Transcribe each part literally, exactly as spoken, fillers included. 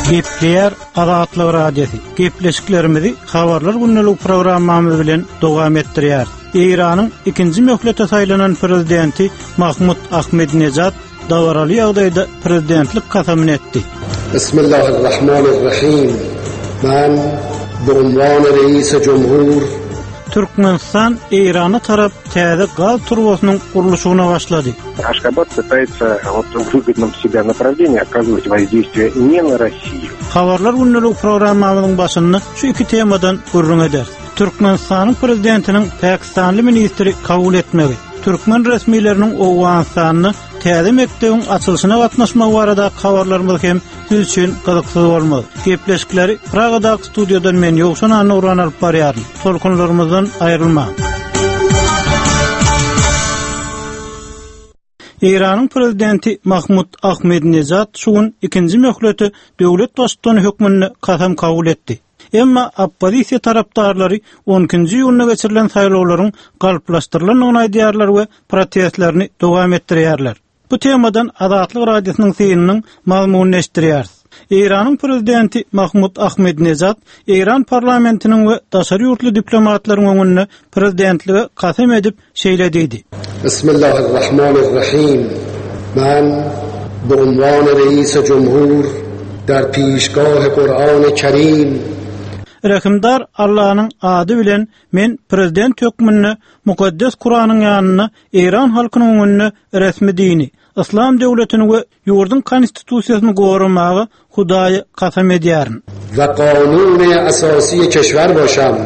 Gepleyer Azatlyk radiosi. Gepleşiklerimizi habarlar günlük programmamız bilen dowam etdirýär. İran'ın ikinci möhlete saylanan prezidenti Mahmud Ahmedinejad dawaraly ýagdaýda prezidentlik kasamyny etdi. Bismillahirrahmanirrahim. Men bu unwany Reis-i Cumhur Türkmenistan İran'a tarap täze gaz turbosynyň guruluşyna başlady. Ашхабад пытается вот в выгодном себя направлении оказывать воздействие не на Россию. Habarlar günlük programmamyzyň başynda şu iki temadan gurrun eder. Türkmenistanyň prezidentiniň Pakistanly ministri kabul etmegi, Türkmen resmileriniň Owganistanyny täze mekdebiň açylyşyna gatnaşmak barada habarlarymyz hem siz üçin gyzykly bolmaly. Gepleşikleri Pragadaky studiodan men Ýogşan Anurhan alyp barýaryn. Tolkunlarymyzdan aýrylma. İran'ın prezidenti Mahmud Ahmedinejad şuň ikinji möhleti döwlet başçylygyny hökmüni kasam kabul etdi. Emma oppozisiýa tarapdarlary on ikinji ýylyna geçirilen saýlawlaryň galplaşdyrylan aýdýarlar we protestlerini dowam etdirýärler. Bu temadan Azatlyk radiosynyň synanyň mazmunyny eşitdirýär. İran'ın prezidenti Mahmud Ahmedinejad İran parlamentiniň we daşary ýurtly diplomatlaryň öňünde prezidentligi kasam edip şeýlediydi. Bismillahirrahmanirrahim. Men bu unwany Reis-i Cumhur der pişgah Kur'an-ı Kerim Rahimdar Allah'ın adı bilen men prezident hökmüni mukaddes Kur'anyň ýanyna İran halkynyň öňünde resmi dini İslam döwletini we ýurdun konstitusiýasyny gorumagy Hudaýy kasam edýärin. Ve kanuny asasy keşwer başam.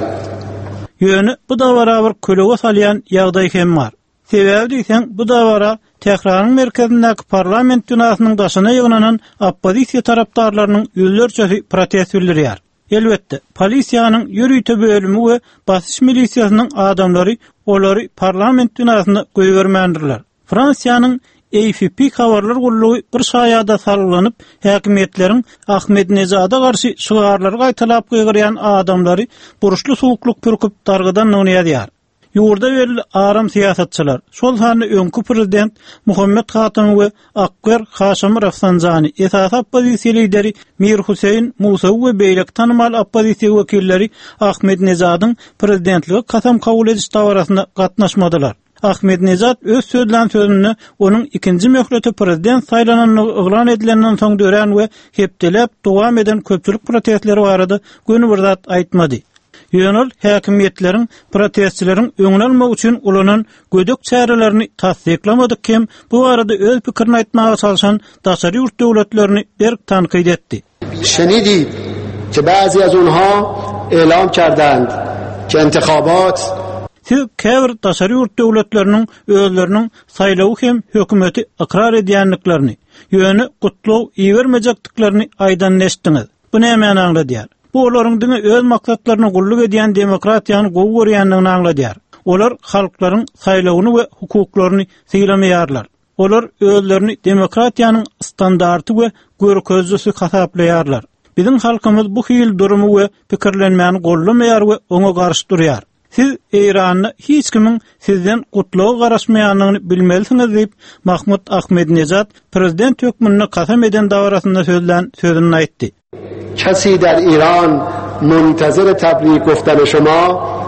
Ýöne bu da barabar kölewe salýan ýagdaý hem bar. Sebäbi diýsen bu da bara Tehraň merkezindäki parlament binasynyň daşyna ýygnanan oppozisiýa tarapdarlarynyň ýüzlerçesi protest bildirýär. Elbetde, polisiýanyň ýürüýte bölümi we basyş milisiýasynyň adamlary olary parlament binasyna goýbermändirler. Fransiýanyň A F P habarlar gullugy bir şaýada sarylanyp, häkimetleriň Ahmedinejada garşy şygarlary gaýtalap goýgyrýan adamlary buruşly suwukluk pürküp dargydan oňaýýar. Ýurda belli aram siýasatçylar, şol hany öňkü prezident Muhammed Hatem we Akber Haşym Rafsanjany, esas oppozisiýa lideri Mir Huseyn Musawy we beýlek tanymal oppozisiýa wekilleri Ahmedinejad'yň prezidentligi kasam kabul ediş dawrasyna gatnaşmadylar. Ahmedinejad öz sözlen sözüni onun ikinji möhleti prezident saýlananyny yglan edilenden soň dören we hepdelep dowam eden köpçülik protestleri barada göni bir zat aýtmady. Ýönül häkimetleriň protestçileriň öňüne almak üçin ulanan gödök çärelerini tasdiklamadyk hem bu arada öz pikirini aýtmaga çalışan daşary ýurt döwletlerini berk tanqid etdi. Şenidip ki bazı az onha elam kerdand ki intikhabat Siz käbir daşary ýurt döwletleriniň özleriniň saýlawy hem hökümeti ikrar edýänliklerini, ýöne gutlaw iýermejekdiklerini aýdan eşitdiňiz. Bu näme aňladýar? Bu olaryň diňe öz maksatlaryny gulluk edýän demokratiýany gowy görýändigini aňladýar. Olar halklaryň saýlawyny we hukuklaryny syýlamaýarlar. Olar özlerini demokratiýanyň standarty we görkezlisi hasaplaýarlar. Biziň halkymyz bu hil durumy we pikirlenmäni gollamaýar we oňa garşy durýar. Siz İran'ı hiç kimin sizden kutluğa garaşmayanını bilmelisiniz deyip Mahmud Ahmedinejad prezident hökmüni kasam eden davrasında sözlen sözünü aýtdy. Kesi der İran muntazir tabrik goftan şoma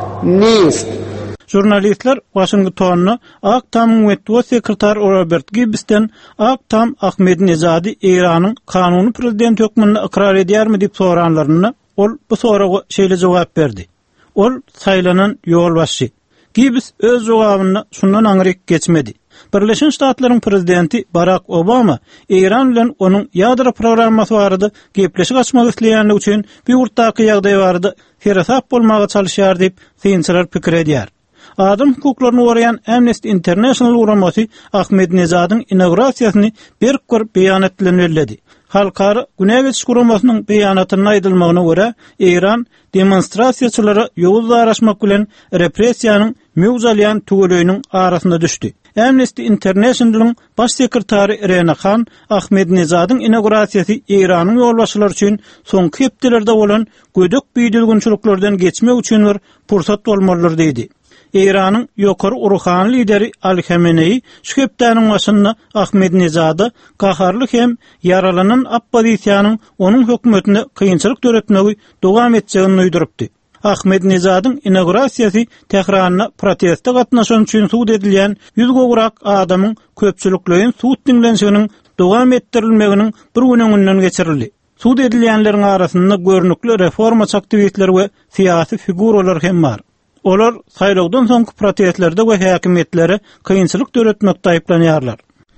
nist. Jurnalistler Washington'da Aktam Metwo sekreter Robert Gibbs'ten Aktam Ahmedinejad'y İran'ın kanuny prezident hökmüni ikrar edýärmi diýip soranlaryna ol bu soraga şeýle jogap berdi. Ol saýlanan ýolbaşçy. Gibbs öz jogabyny şundan aňryk geçmedi. Birleşen Ştatlaryň prezidenti Barack Obama İran bilen onuň ýadro programmasy barada gepleşik açmak isleýänligi üçin bir urtaky ýagdaý barada herasap bolmaga çalyşýar diýip synçylar pikir edýär. Adam hukuklaryny goraýan Amnesty International uramasy Ahmedinejad'yň inaugurasiýasyny bir gör beýanat bilen bellädi. Halkara Güneş Kuramasynyň beýanatyny aýdylmagyna görä, İran demonstrasiýaçylary ýowuz araşmak bilen repressiýanyň möwzalyan tugulöýüniň arasynda düşdi. Amnesty International'ın baş sekretary Rena Khan, Ahmedinejad'yň inaugurasiýasy İranyň ýolbaşçylary üçin soňky hepdelerde bolan gödök büýdülgünçiliklerden geçmek üçin bir pursat bolmalydyr diýdi. İran'ın ýokary Uruhan lideri Ali Khamenei şüpdäniň başynda Ahmedinejady gaharly hem yaralanan oppozisiýanyň onuň hökümetine kynçylyk töretmegi dowam etjegini uýdurypdy. Ahmedinejad'yň inaugurasiýasy Tehranyna protestde gatnaşan üçin suud edilýän ýüz gowrak adamyň köpçülikleýin suud dinlenşiginiň dowam etdirilmeginiň bir gününden geçirildi. Suud edilýänleriň arasynda görnükli reforma aktivistleri we syýasy figuralar hem bar. Olar saýlawdan soňky protestlerde we häkimetlere kynçylyk töretmekde aýplanýarlar.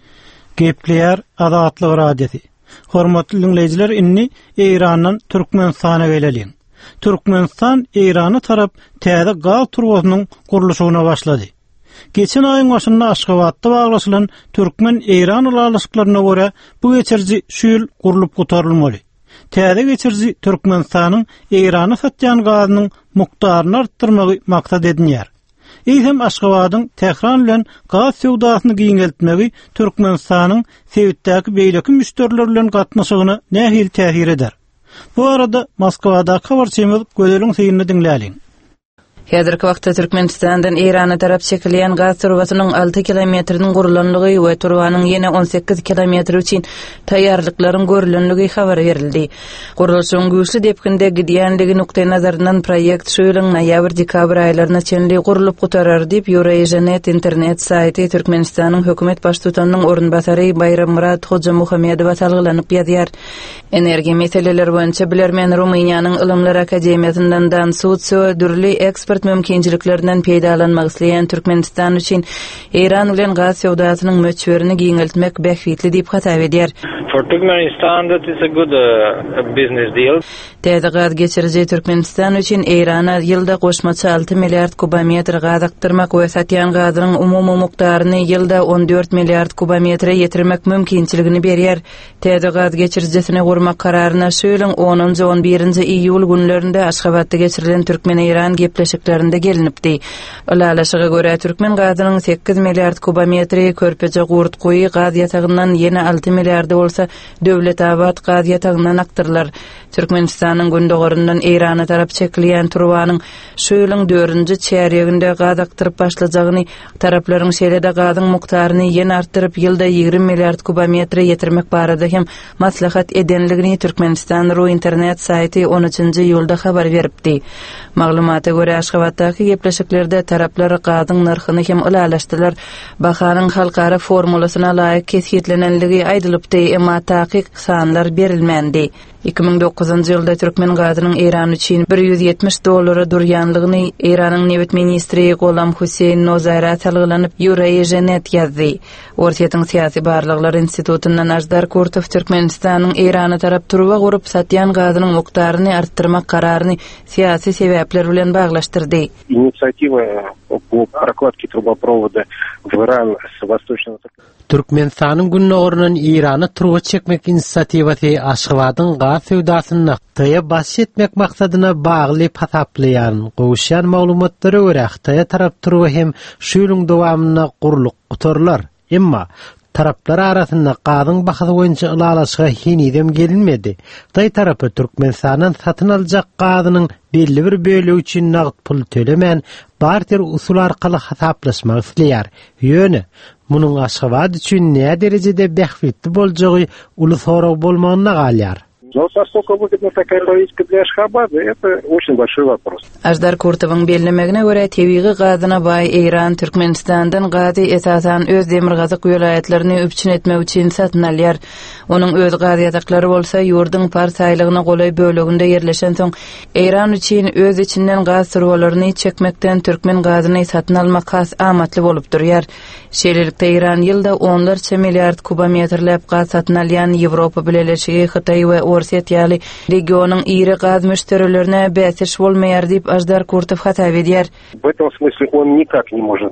Gepleýär Azatlyk radiosi. Hormatly dinleýijiler, inni Eýrandan Türkmenistana geleliň. Türkmenistan Eýrany tarap täze gaz turbasynyň gurulşyna başlady. Geçen aýyň başynda Aşgabatda baglaşylan Türkmen-Eýran alalyşyklaryna görä bu geçirji şu ýyl gurulyp gotarylmaly. Täze geçirji Türkmenistanyň Eýrana satýan gazynyň mukdaryny artdyrmagy maksat edilýär. Eýsem Aşgabatyň Tehran bilen gaz sowdasyny giňeltmegi Türkmenistanyň Sewitdäki beýleki müşteriler bilen gatnaşygyna nähil täsir eder. Bu arada Moskwada habarçymyz Gödeliň seýini dinläliň. Häzirki wagtda Türkmenistandan Eýrana tarap çekilýän gaz turbasynyň alty kilometriniň gurulanlygy we turbanyň ýene on sekiz kilometr üçin taýýarlyklaryň görülenligi habar berildi. Gurulşyň güýçli depkinde gidýänligi nukta nazaryndan proýekt şu ýylyň noýabr-dekabr aýlaryna çenli gurulyp gotarar diýip Euronews internet saýty Türkmenistanyň hökümet baş tutanynyň orunbasary Bayrammurat Hoja Muhammedow talgylanyp ýazýar. Energiýa meseleleri boýunça bilermen Rumyniýanyň Ilymlar Akademiýasyndan Dansud Södürli ekspert mümkinçiliklerinden peýdalanmak isleýän Türkmenistan üçin Eýran bilen gaz sowdasynyň möçberini giňeltmek bähwitli diýip hatap edýär. For Turkmenistan, that is a good uh, business deal. Täze gaz geçiriji Türkmenistan üçin Eýrana ýylda goşmaça alty milliard kubometr gaz aktyrmak we satýan gazynyň umumy mukdaryny ýylda on dört milliard kubometre ýetirmek mümkinçiligini berýär. Täze gaz geçirijisini gurmak kararyna şu ýylyň onunjy on birinji iýul günlerinde Aşgabatda geçirilen Türkmen-Eýran gepleşiklerinde gelinipdi. Ilalaşyga görä Türkmen gazynyň sekiz milliard kubometri körpeje gurtguy gaz ýatagyndan ýene alty milliard bolsa Döwletabad gaz ýatagyndan aktyrlar. Türkmenistanyň gündogorundan Eýrana tarap çekilýän turbanyň şu ýylyň dördünji çäreginde gaz aktyryp başlajagyny, taraplaryň şeýle-de gazyň mukdaryny ýene artdyryp ýylda ýigri milliard kubometre ýetirmek barada hem maslahat edenligini Türkmenistan Ru internet saýty on üçinji iýulda habar beripdi. Maglumata görä Aşgabatdaky gepleşiklerde taraplar gazyň narhyny hem ilalaşdylar. Bahanyň halkara formulasyna laýyk kesgitlenenligi aýdylypdy, emma takyk sanlar berilmendi. iki ming dokuzunji ýylda Türkmen gazynyň Eýran üçin bir ýüz ýetmiş dollara durýanlygyny Eýranyň Newet ministri Golam Huseyn Nozara talgylanyp Euronews ýazdy. Ortaýatyň syýasy barlyklar institutundan Ajdar Kurtow Türkmenistanyň Eýrana tarap turba gurup satýan gazynyň mukdaryny artdyrmak kararyny syýasy sebäpler bilen baglaşdyrdy. Инициатива по прокладке трубопровода в Иран с восточного Türkmenistanyň günnogorundan Eýrana turba çekmek inisiatiwasy Aşgabatyň gaz sowdasyny Xitayga baş etmek maksadyna bagly pasaplayan gowşan maglumatlary görä Xitay tarap turba hem şu ýylyň dowamyna gurulyp gotarlar. Emma taraplar arasynda gazyň bahasy boýunça ilalaşyga hinidem gelinmedi. Xitay tarapy Türkmenistandan satyn aljak gazynyň belli bir bölegi üçin nagd pul tölemän barter usul arkaly hasaplaşmak isleýär. Ýöne munyň Aşgabat üçin näme derejede bähwitli boljagy uly sorag bolmagyna galýar. Но насколько выгодна такая политика для Ашхабада, это очень большой вопрос. Ajdar Kurtowyň bellemegine görä tebigy gazyna baý Eýran Türkmenistandan gazy esasan öz demir gazyk welaýatlaryny öpçün etmek üçin satyn alýar. Onuň öz gaz ýataklary bolsa ýurdyň parsaýlygyna golay böleginde ýerleşen soň Eýran üçin öz içinden gaz turbalaryny çekmekden Türkmen gazyny satyn almak has amatly bolup durýar. Şeýlelikde Eýran ýylda onlarça milliard kubometrläp gaz satyn alýan Ýewropa Birleşigi, Xitay we Orsiýaly regionyň iri gaz müşterilerine bäsiş bolmaýar diýip Ajdar Kurtow hatap edýär. В этом смысле он никак не может выступать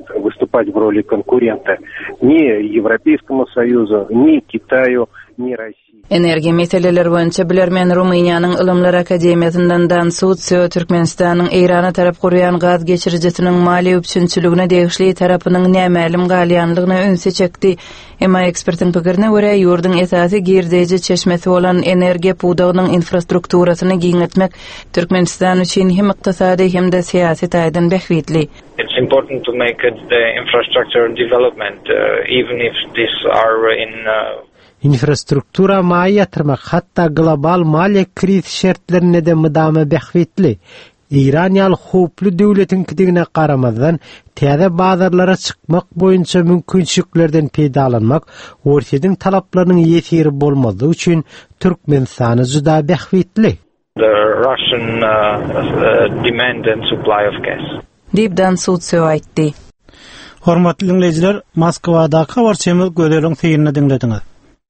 выступать в роли конкурента ни Европейскому Союзу, ни Китаю, ни России. Enerji meseleleri boýunça bilermen Rumyniýanyň Ilymlar Akademiýasyndan Dansud Söw Türkmenistanyň Eýrana tarap gurýan gaz geçirjisiniň mali üçinçiligine degişli tarapynyň nämälim galýanlygyna önse çekdi. Emma ekspertiň pikirine görä, ýurdun esasy girdeji çeşmesi bolan energiýa puwdagynyň infrastrukturasyny giňetmek Türkmenistan üçin hem ykdysady hem de syýasy taýdan behwitli. It's important to make it the infrastructure development, uh, even if these are in uh, infrastruktura maýa ýatyrmak, hatda global maliýe kriz şertlerine de mydama behwitli. İran ýaly howply döwletiň kidigine garamazdan täze bazarlara çykmak boýunça mümkinçiliklerden peýdalanmak, ortadyň talaplarynyň ýetiri bolmagy üçin Türkmenistany juda behwitli. the Russian uh, uh, demand and supply of gas. Dip Dansud Söw aýtdy. Hormatly dinleyijiler, Moskwada habar çemel gödeliň seýirini dinlediňiz.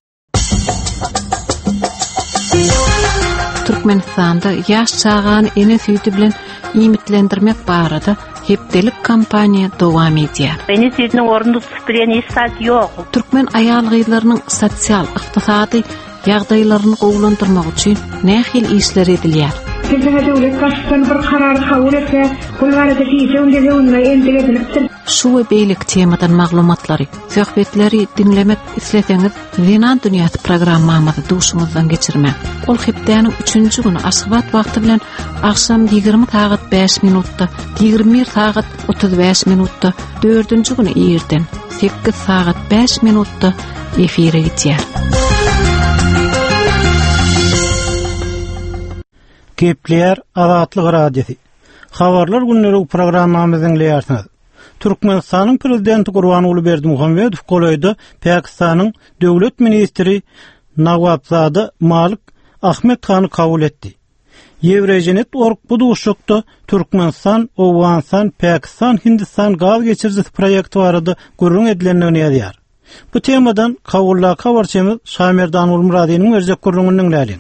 Türkmenistanda ýaş çağany ene süýti bilen imitlendirmek barada hepdelik kampaniýa dowam edýär. Ene süýtiniň orundy tutup bilen hiç sat ýok. Türkmen aýalgylarynyň sosial, ykdysady ýagdaýlaryny gowlandyrmak üçin nähil işler edilýär. Şu we beýlik temadan maglumatlary, söhbetleri dinlemek isleseňiz, Zinan Dünýäsi programmamyzy duşuňyzdan geçirmek. Ol hepdeniň üçünçi güni aşgabat wagty bilen akşam ýygrimi saat beş minutda, ýygrimi bir saat otuz beş minutda, dördünçi güni ýerden sekkiz saat beş minutda efire gitýär. Gepler Azatlyk radiosi. Habarlar günleri programmamyzyň leýärsiňiz. Türkmenistanyň prezidenti Gurbanuly Berdimuhammedow golaýda Pakistanyň döwlet ministri Nawabzada Malik Ahmed Khany kabul etdi. Ýewrejenet org bu duşukda Türkmenistan, Owganistan, Pakistan, Hindistan gaz geçirjisi proýekti barada gurrun edilenini ýazýar. Bu temadan kabulla habarçymyz Şamerdan Ulmuradynyň berjek gurrunyny dinleýän.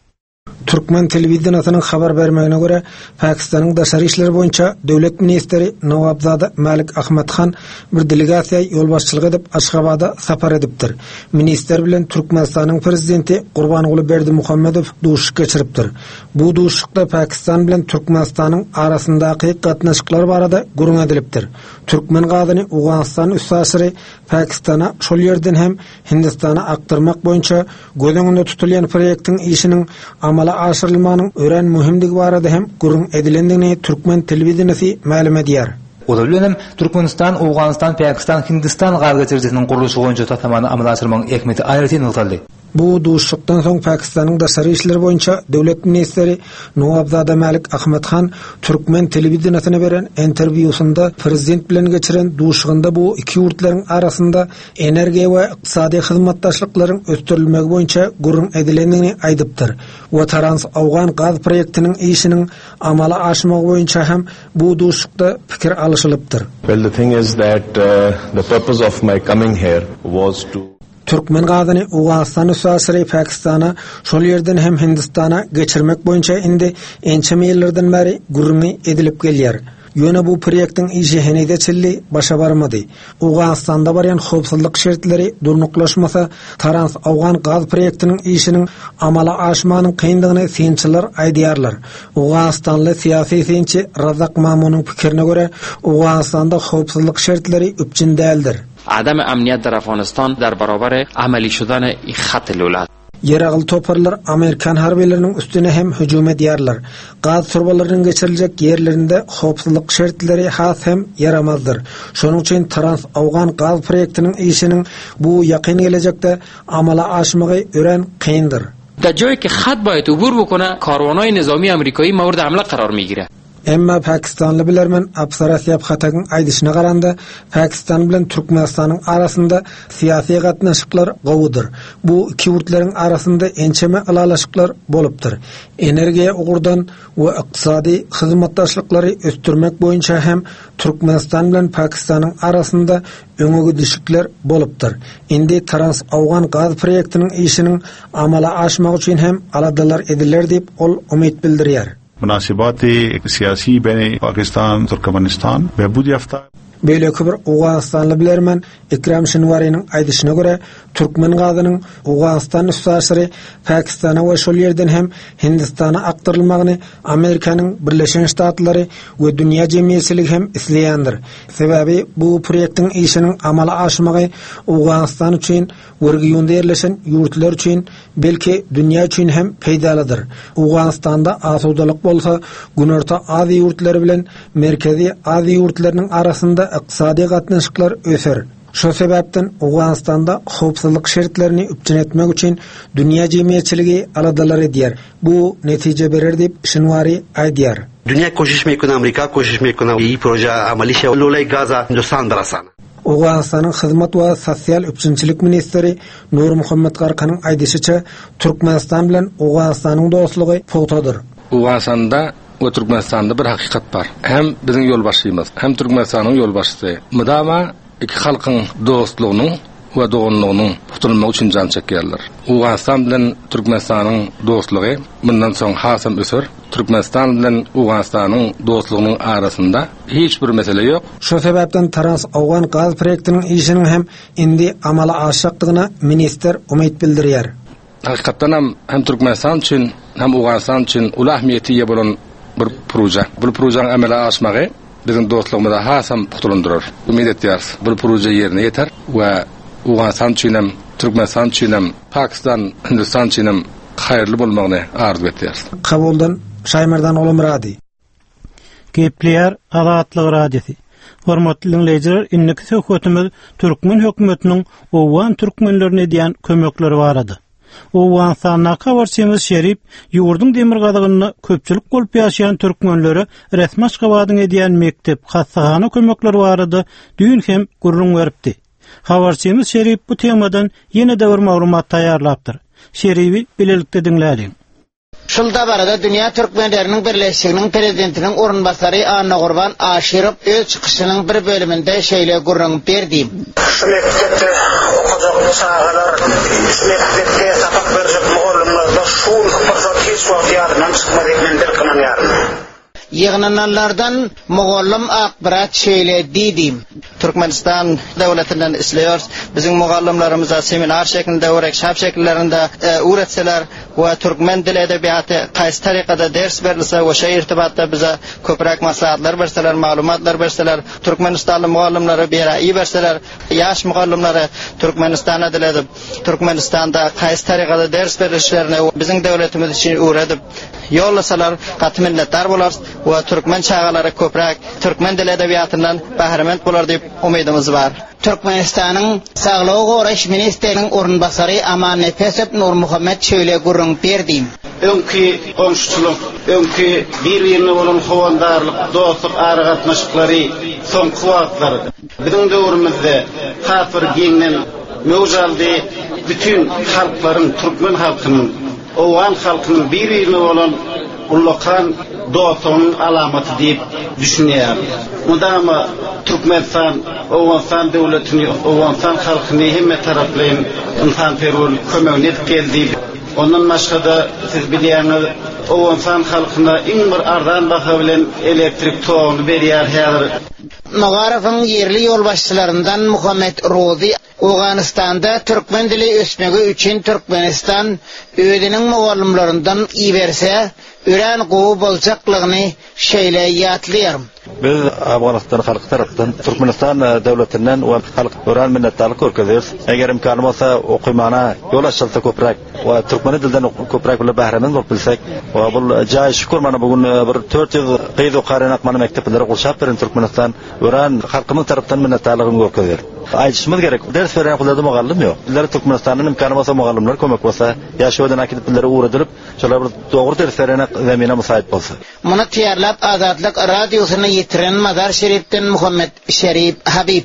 Türkmen televizionynyň habar bermegine göre Pakistanyň daşary işleri boýunça döwlet ministri Nawabzada Malik Ahmed Khan bir delegasiýa ýolbaşçylyk edip Aşgabada sapar edipdir. Minister bilen Türkmenistanyň prezidenti Gurbanuly Berdimuhammedow duşuk geçiripdir. Bu duşukda Pakistan bilen Türkmenistanyň arasyndaky gatnaşyklar barada gurrun edilipdir. Türkmen gazyny Owganistan üssasyry Pakistana şol ýerden hem Hindistana aktyrmak boýunça gözüňde tutulýan proýektiň işiniň amala aşyrylmanyň ören muhimdigi barada hem gurrun edilendigini Türkmen televizionyny ma'lum edýär. O da bilenem Türkmenistan, Owganistan, Pakistan, Hindistan gaz geçirjisiniň gurulşy boýunça tatamany amala aşyrmagyň ähmeti aýrytyny ýytaldy. Bu duşukdan soň Pakistanyň daşary işleri boýunça döwlet ministri Nawabzada Malik Ahmed Khan Türkmen televizionyna beren interwýusunda prezident bilen geçiren duşugynda bu iki ýurtlaryň arasynda energiýa we ykdysady hyzmatdaşlyklaryň ösdürilmegi boýunça gurrun edilendigini aýdypdyr. We Trans-Awgan gaz proýektiniň işiniň amala aşmagy boýunça hem bu duşukda pikir alışylypdyr. Well, the thing is that uh, the purpose of my coming here was to Türkmen gazyny Owganistan üssasyry Pakistana şol ýerden hem Hindistana geçirmek boýunça indi ençe ýyllardan beri gurrun edilip gelýär. Ýöne bu proýektiň işi henide çilli başa barmady. Owganistanda barýan howpsuzlyk şertleri durnuklaşmasa, Trans-Awgan gaz proýektiniň işiniň amala aşmanyň kyndygyny synçylar aýdýarlar. Owganistanly syýasy synçy Razak Mamunyň pikirine görä, Owganistanda howpsuzlyk şertleri üpçün däldir. عدم امنیت در افغانستان در برابر عملی شدن خط لولات. Yeragıl toparlar Amerikan harbilerinin üstüne hem hücum edýärler. Gaz turbalarının geçirilecek yerlerinde howpsuzlyk şertleri has hem yaramazdır. Şonuň üçin Trans-Awgan gaz proýektiniň işiniň bu ýakyn gelecekde amala aşmagy ören kyndyr. در جایی که خط باید عبور بکنه کاروانهای نظامی آمریکایی مورد حمله قرار میگیره. Emma Pakistanly bilermen Absarasiyap Hatagyň aýdyşyna garanda Pakistan bilen Türkmenistanyň arasynda syýasy gatnaşyklar gowudyr. Bu iki ýurtlaryň arasynda ençeme alalaşyklar bolupdyr. Energiýa ugurdan we ykdysady hyzmatdaşlyklary östürmek boýunça hem Türkmenistan bilen Pakistanyň arasynda öňüňi düşükler bolupdyr. Indi Trans-Awgan gaz proýektiniň işiniň amala aşmagy üçin hem aladalar ediler diýip ol umyt bildirýär. मुनासिबात सियासी बैन पाकिस्तान तुर्कमेनिस्तान बहबूद याफ्ता Böyle bir Uganistanlı bilermen Ikram Şinwari'nin aýdyşyna göre türkmen gazynyň Uganistan üstaşary Pakistana we şol ýerden hem Hindistana aktarylmagyny Amerikanyň Birleşen Ştatlary we dünýä jemgyýetçiligi hem isleýändir. Sebäbi bu proýektiň işiniň amala aşmagy Uganistan üçin we regionda ýerleşen ýurtlar üçin belki dünýä üçin hem peýdalydyr. Uganistanda asawdalyk bolsa Günorta Aziýa ýurtlary bilen Merkezi Aziýa ýurtlarynyň arasynda iqtisadi gatnaşyklar öser. Şo sebäpden Uganistanda howpsuzlyk şertlerini üpçün etmek üçin dünýä jemgyýetçiligi aladalar edýär. Bu netije berer dip Şinwari aýdýar. Dünya koşuş mekun Amerika koşuş mekun iyi proje amalişe olay Gaza Hindistan darasan. Uganistan'ın Hizmet we Sosial Üpçünçilik ministri Nur Muhammed Garkanyň aýdyşyça Türkmenistan bilen Uganistanyň dostlugy pogtadyr. Uganistan'da ve Türkmenistan'da bir hakikat var. Hem bizim yolbaşçymyz, hem Türkmenistan'ın yolbaşçysy. Mydama iki halkyň dostlugynyň we doganlygynyň tutulmagy üçin jan çekýärler. Uganistan bilen Türkmenistanyň dostlugy bundan soň hasam öser. Türkmenistan bilen Uganistanyň dostlugynyň arasynda hiç bir mesele ýok. Şo sebäpden Trans-Awgan gaz proýektiniň işiniň hem indi amala aşykdygyna minister umyt bildirýär. Hakykatdan hem, hem Türkmenistan üçin hem Uganistan üçin uly ähmiýeti ýa bolan bir proje. Bu projanyň amala aşmagy bizim dostlugymyza hasam putulandyrar. Umid etýäris bu proje ýerine ýeter we Uganistan üçin hem Türkmenistan üçin hem Pakistan, Hindistan üçin hem haýyrly bolmagyny arzu etýäris. Kabuldan Şaýmardan Olumrady. Gepleýär Azatlyk radiosi. Hormatly dinleýijiler, inniki söhbetimiz Türkmen hökümetiniň owan türkmenlerine diýen kömekleri barady. Uganistana kawarçymyz Şerip ýurdun demir gazygyny köpçülik bolup ýaşaýan türkmenleri resmi Aşgabatyň edýän mektep, hassahana kömekleri barady. Düýün hem gurrun beripdi. Habarçymyz Şerip bu temadan ýene de bir maglumat taýýarlapdyr. Şeripi bilelikde dinläýin. Şulda barada Dünya Türkmenlerinin Birleşiginiň prezidentiniň orunbasary Anna Gurban Aşyrov öz çykyşynyň bir bölüminde şeýle gurrun berdi. Mektepde okujak sagalar, mektepde sapak berjek mugallimler şol fırsat hiç wagt ýadydan çykmadyk dirkman ýaryn. Yığınanlardan mugallim akbarat şeýle diýdi. Türkmenistan döwletinden isleýär. Bizim mugallimlarymyza seminar şeklinde we şap şekillerinde öğretseler we türkmen dili edebiýaty gaýsy tarykada ders berilse we şeýle irtibatda bize köprak maslahatlar berseler, maglumatlar berseler, Türkmenistanly mugallimlary beýär berseler, ýaş mugallimlary Türkmenistan dilinde Türkmenistanda gaýsy tarykada ders berilişlerini bizim döwletimiz üçin öğretip ýollasalar gaty minnetdar bolars we türkmen çağalary köprak türkmen dili edebiýatyndan bahramand bolar diýip umydymyz bar. Türkmenistanyň Saglyk goraş ministriniň orunbasary Aman Nefesep Nur Muhammed şeýle gurrun berdi. Öňki onşçuluk, öňki bir-birine bolan howandarlyk, dostluk, aragatnaşyklary soňky wagtlary bizim döwrümizde kafir giňden möjaldy bütün halklaryň, türkmen halkynyň, owan halkynyň bir-birine bolan ullakan dostlugynyň alamaty diýip düşünýär. Mudama Türkmenistan, Owanstan döwletini, Owanstan halkyny hemme taraplaryň insan-perwel kömegine geldi. Ondan başga siz bilýäňiz, Owanstan halkyna iň bir ardan baha bilen elektrik togyny berýär häzir. Magarafyň yerli ýolbaşçylaryndan Muhammed Rozi Uganistanda türkmen dili ösmegi üçin Türkmenistan öýdiniň mugallimlerinden iberse ören gowy boljaklygyny şeýle ýatlaýar. Biz Afganistan halky tarapdan Türkmenistan döwletinden we halk ören minnetdarlyk görkezýäris. Eger imkany bolsa okumana ýol açylsa köprak we türkmen dilden köprak bilen bahramand bolup bilsek we bu jaý şükür mana bugun bir dört yüz gyýdy garanak mana mektepleri gulşap beren Türkmenistan ören halkynyň tarapdan minnetdarlygyny görkezýär. Aýdyşmyz gerek. Ders beren gulada mugallim ýok. Bizler Türkmenistanyň imkany bolsa mugallimler kömek bolsa, ýaşawadan akidipleri uğradyryp, şolar bir dogry ders berene zemine musaýit bolsa. Muny tiýarlap Azatlyk radiosyny ýetiren Mazar Şeripden Muhammed Şerip Habib.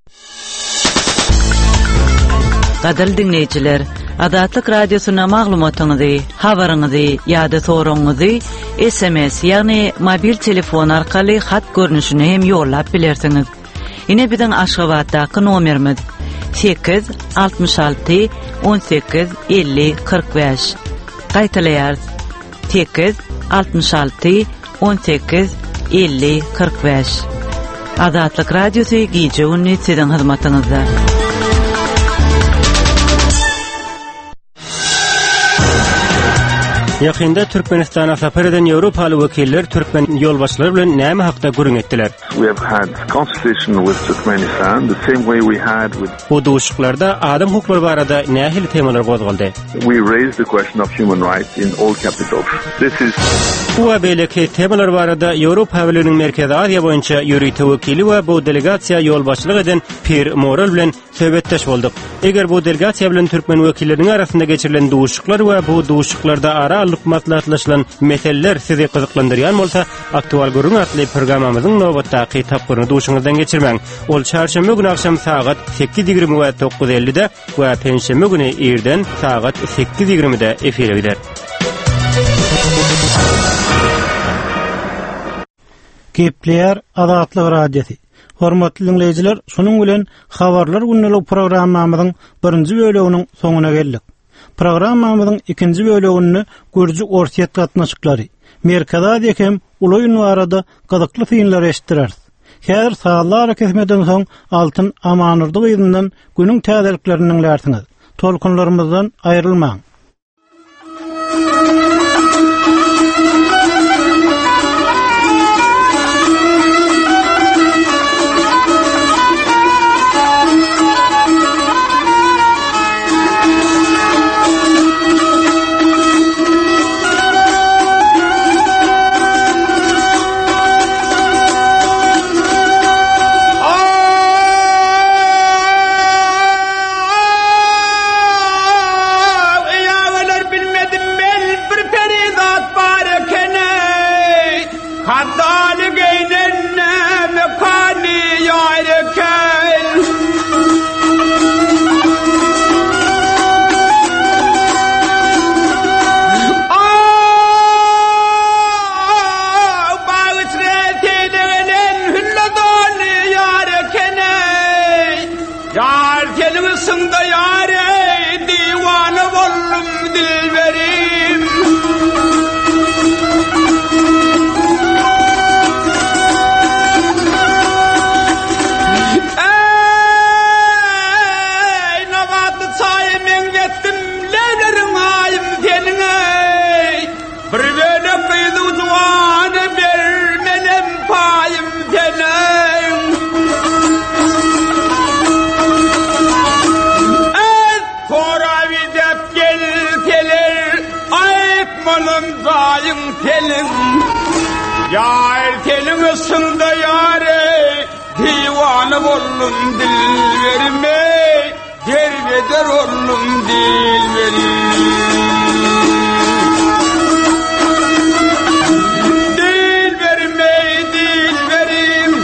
Gadal dinleyijiler, Azatlyk radiosyna maglumatyňyzy, habaryňyzy ýa-da soragyňyzy S M S ýagny mobil telefon arkaly hat görnüşine hem ýollap bilersiňiz. Ine biziň Aşgabatdaky nomerimiz sekiz altmış alty on sekiz elli kırk beş. Gaýtalaýar sekiz altmış alty on sekiz elli kırk beş. Azatlyk radiosu gije günni sizin hyzmatyňyzda. Yakında Türkmenistana sapar eden Avrupalı vekiller Türkmen yolbaşçylary bilen näme hakda gürüň etdiler? We have had consultation with Turkmenistan the same way we had with Bu duşuklarda adam hukuklary barada nähili temalar gozgaldy? We raised the question of human rights in all capitals. This is Bu belki temalar barada Avrupa Birliğiniň Merkezi Aziýa boýunça ýürüýte wekili we bu delegasiýa ýolbaşçylyk eden Pir Moral bilen söhbetdeş boldyk. Eger bu delegasiýa bilen türkmen wekilleriniň arasynda geçirilen duşuklar we bu duşuklarda ara alyp maslahatlaşylan meseleler sizi gyzyklandyrýan bolsa, aktual görüň atly programmamyzyň nowatdaky tapgyny duşuňyzdan geçirmäň. Ol çarşamba günü akşam saat sekiz ýigirme we dokuz elli'de we penşembe günü erden saat sekiz ýigirme'de efire gider. Kepler Azatlyk radiosu. Hormatly dinleyijiler, şonuň bilen habarlar günlük programmamyzyň birinji böleginiň soňuna geldik. Programmamyzyň ikinji bölegini Gürjü Orsiýet gatnaşyklary, Merkezi Aziýa hem Uly arada gyzykly filmler eşitdiler. Häzir saatlar kesmeden soň Altyn Amanurdy ýygynyň günüň täzeliklerini dinlersiňiz. Tolkunlarymyzdan aýrylmaň. Yar telin ısında yare divanı bollum dil verme derbeder ollum dil verim dil verme dil verim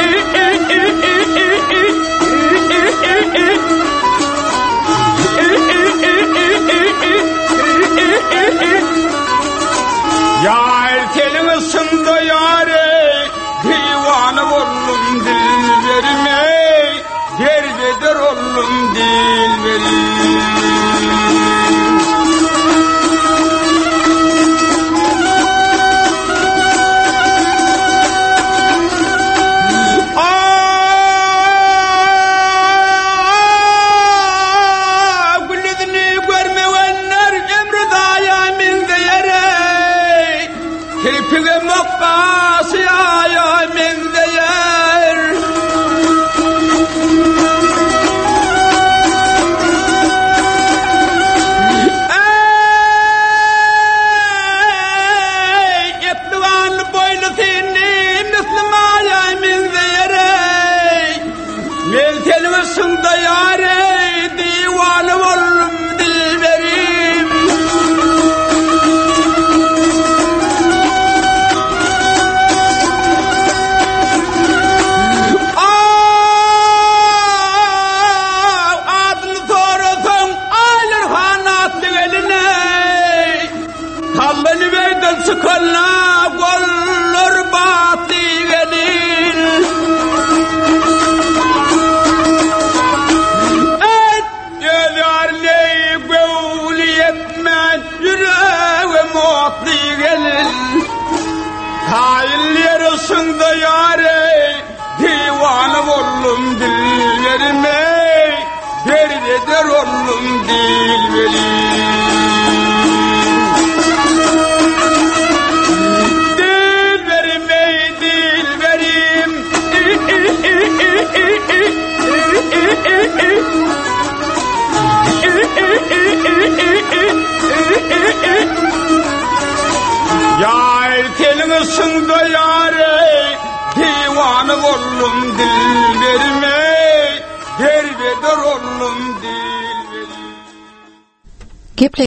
Yar telin ısında yare divanı bollum dil verme derbeder ollum dil verim Kirpige makkası ya min değer Ey etlivan boylu seni Müslüman ya min değer Mel telvesinde yare divanı ollum dil verim Sıkalla gollar batı gelir Et geliarli gövli etme yüreğe mutlu gelir Hayır yarısında yare divanı ollum dil vermey, derveder ollum dil vermey. Dil vermey, dil verim. Yar telini sındı yare, divanı ollum dil vermey, derbeder ollum dil vermey.